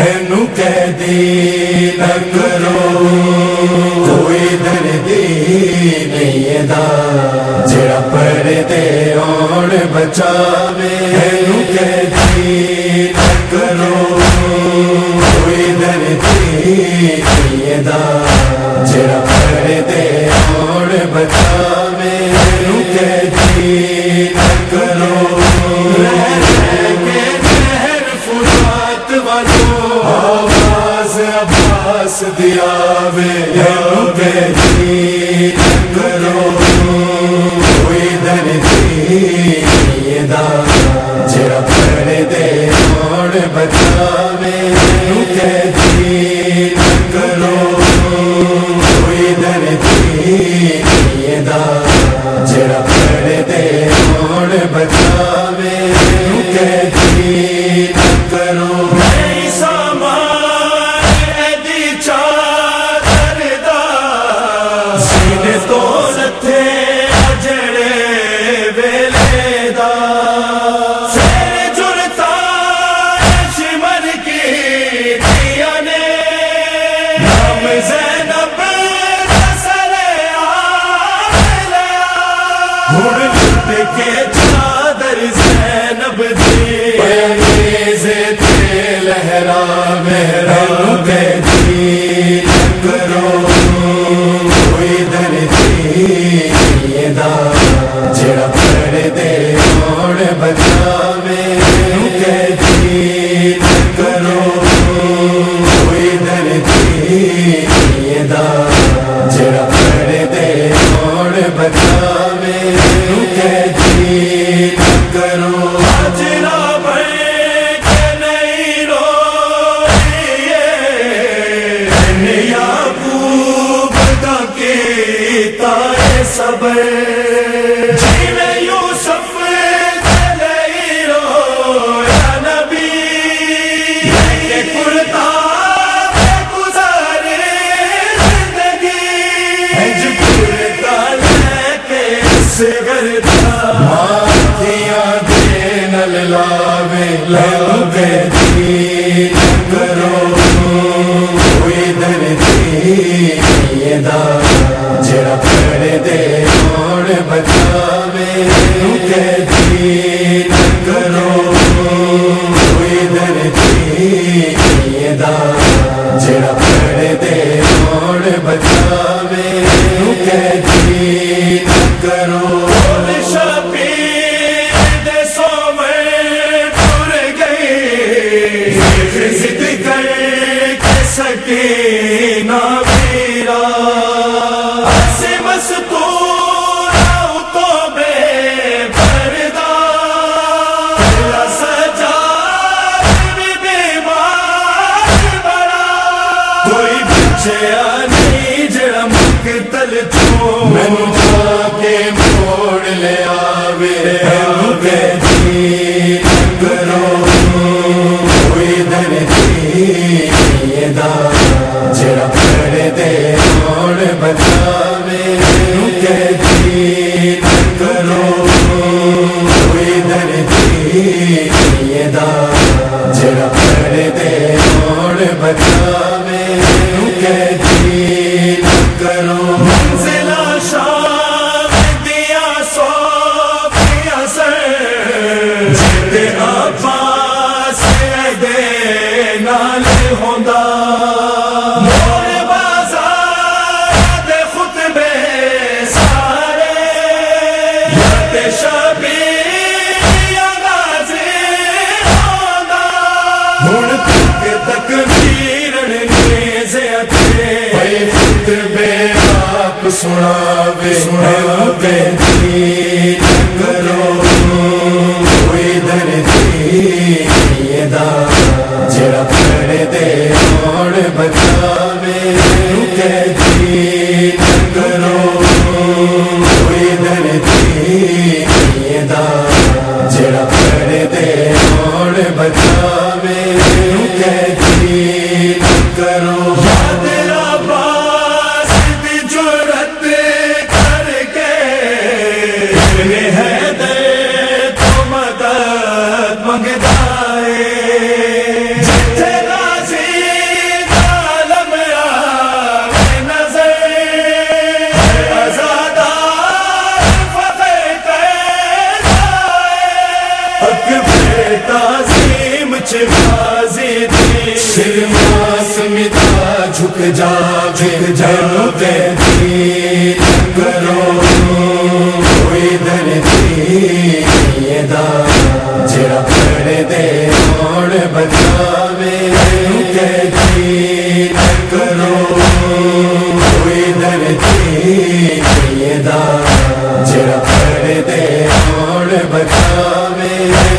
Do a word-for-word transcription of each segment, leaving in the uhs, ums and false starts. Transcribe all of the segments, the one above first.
اینو قیدی نہ کرو کوئی دردی نہیں دا جڑا پردے آن بچاوے اینو قیدی نہ کرو کوئی دردی نہیں دا جڑا پردے آن بچاوے اینو قیدی نہ کرو عباس دیا وے اینو قیدی نہ کرو کوئی دردی نہیں دا جڑا پردے آن بچاوے اینو قیدی نہ کرو کوئی دردی نہیں دا جڑا پردے آن بچاوے اینو قیدی نہ کرو اینو قیدی نہ کرو کوئی دردی نہیں دا جڑا پردے آن بچاوے اینو قیدی نہ کرو کوئی دردی نہیں دا جڑا پردے آن بچاوے اینو قیدی نہ کرو صبر جیوے یوسف چلے رو یا نبی یہ کرتا گزارے زندگی ہنج کرتا لے کے سگرتا ماتھیاں دے نل لاوے اینو قیدی نہ کرو کوئی دردی نہیں دا جڑا پردے آن بچاوے اینو قیدی نہ کرو کوئی دردی نہیں دا جڑا پردے آن بچاوے اینو قیدی نہ کرو سکینہ میرا ایسے مستور آؤ تو بے پردہ تیرا سجاد بھی بیمار بڑا کوئی بچیا نہیں جڑا مقتل چھو مینوں جا کے موڑ لے آوے اینو قیدی نہ کرو کوئی دردی دا جڑا پردے آن بچاوے اینو قیدی نہ کرو کوئی دردی نہیں دا جڑا پردے آن بچاوے اینو قیدی نہ کرو منزل شام دیا سو دیا سر جتے عباس دے نال ہوندا مور بازار دے خطبے سارے یاد شبیر یا غازی ہوندا ہن تک تکبیر نیزے اتے پے خطبے آپ سناوے اینو قیدی نہ کرو کوئی دردی نہیں دا جڑا پردے آن بچاوے اینو قیدی نہ کرو کوئی دردی نہیں دا جڑا پردے آن بچاوے اینو قیدی نہ کرو یاد عباس دی جرأت کر کے ابن حیدر تو مدد منگدا ہے جتھے راضی جھک جاوے جنوں قیدی کرو کوئی دردی دا جڑا پردے موڑ بچاوے قیدی کرو کوئی دردی دا جڑا پردے موڑ بچاوے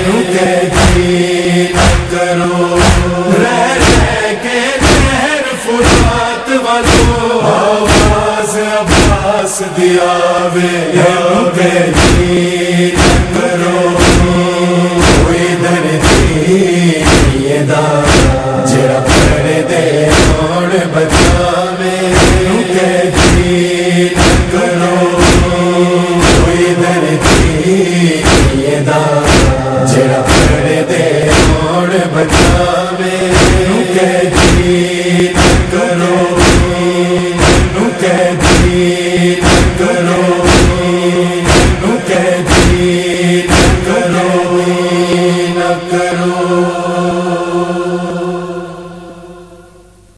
قیدی کرو رہ رہ کے نہر فرات والو آواز عباس دیا وے قیدی کرو کوئی دردی دا جڑا پردے موڑ بچاوے قیدی کرو کوئی دردی دا جڑا پردے موڑ بچاوے قیدی کرو قیدی کرو قیدی کرو